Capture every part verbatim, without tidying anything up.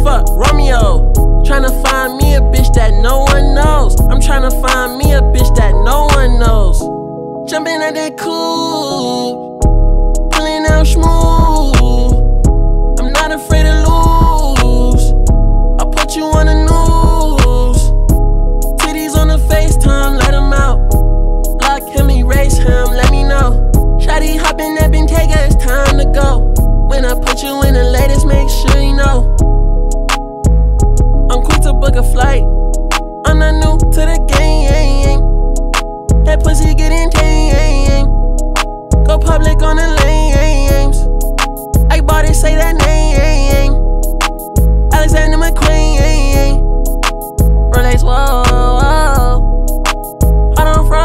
fuck Romeo. Tryna find me a bitch that no one knows. I'm tryna find me a bitch that no one knows. Jumping at that coupe, pulling out smooth. I'm not afraid to lose. I'll put you on the news. Titties on the FaceTime, let him out. Block him, erase him, let me know. Shawty hoppin' that Bentayga, it's time to go. When I put you in the latest, make sure you know. I'm quick to book a flight. I'm not new to the game. That pussy getting tame. Go public on the lanes. I bought it, say that name. Alexander McQueen. Rolex, whoa, whoa. Hot on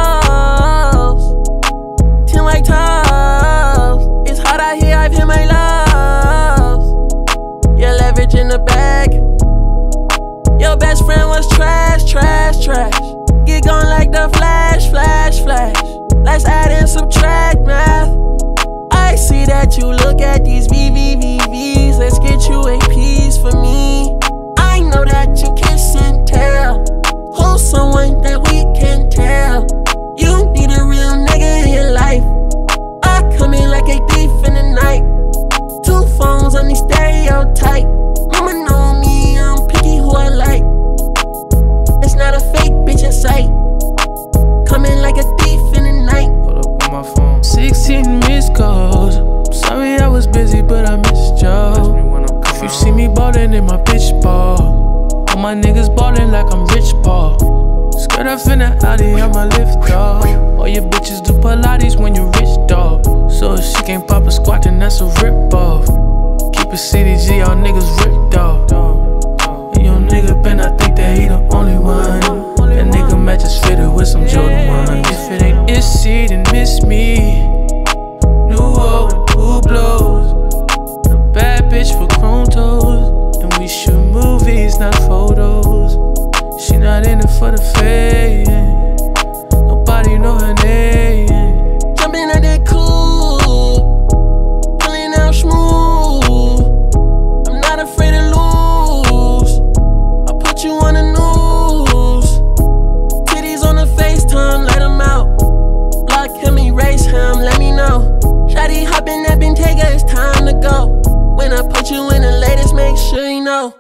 froze. Ten white toes. It's hot out here, I've hit my lows. Yeah, leverage in the bag. Your best friend was trash, trash, trash. Get gone like the flash, flash, flash. Let's add and subtract math. I see that you look at these V V V Vs. Let's get you a piece for me. I know that you kiss and tell. Who's someone that we can tell? You need a real nigga in your life. I come in like a thief in the night. Two phones on the stereotype. Mama know me, I'm picky who I like. It's not a fake bitch in sight. Coming like a thief in the night. Hold up on my phone. sixteen missed calls. I'm sorry I was busy, but I missed y'all. If you see me ballin' in my bitch ball, all my niggas ballin' like I'm Rich Paul. Skirt up in the Audi, I'm a lift dog. All your bitches do Pilates when you rich dog. So if she can't pop a squat, then that's a rip off. Keep it C D G, all niggas ripped off. And your nigga Ben, I think that he the only one. That nigga matches fitted with some Jordan ones. If it ain't Issy, then miss me. New old, who blows? A bad bitch for chrome toes. And we shoot movies, not photos. She not in it for the fame. Nobody know her name. Jumping at that coupe, pulling out smooth. I'm not afraid to lose. I'll put you on the news. Titties on the FaceTime, let him out. Block him, erase him, let me know. Shawty hoppin' that Bentayga, it's time to go. When I put you in the latest, make sure you know.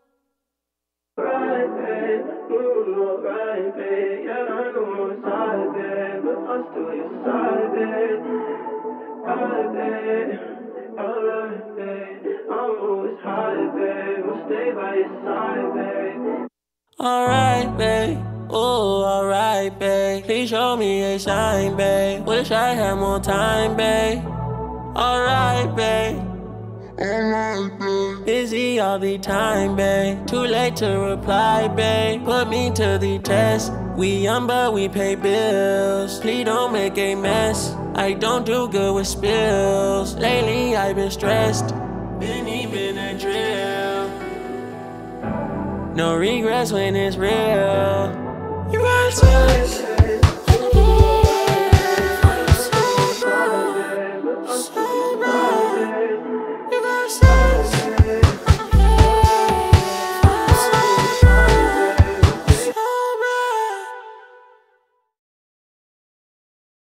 Right, babe, ooh, right, babe. Yeah, I know it's hard, babe, but I'm still your side, babe. Right, babe, alright, babe. I'm always hard, babe. I'll stay by your side, babe. Alright, babe. Ooh, alright, babe. Please show me a sign, babe. Wish I had more time, babe. Alright, babe. Alright, babe. Busy all the time, babe. Too late to reply, babe. Put me to the test. We young, but we pay bills. Please don't make a mess. I don't do good with spills. Lately, I've been stressed. Been even a drill. No regrets when it's real. You got to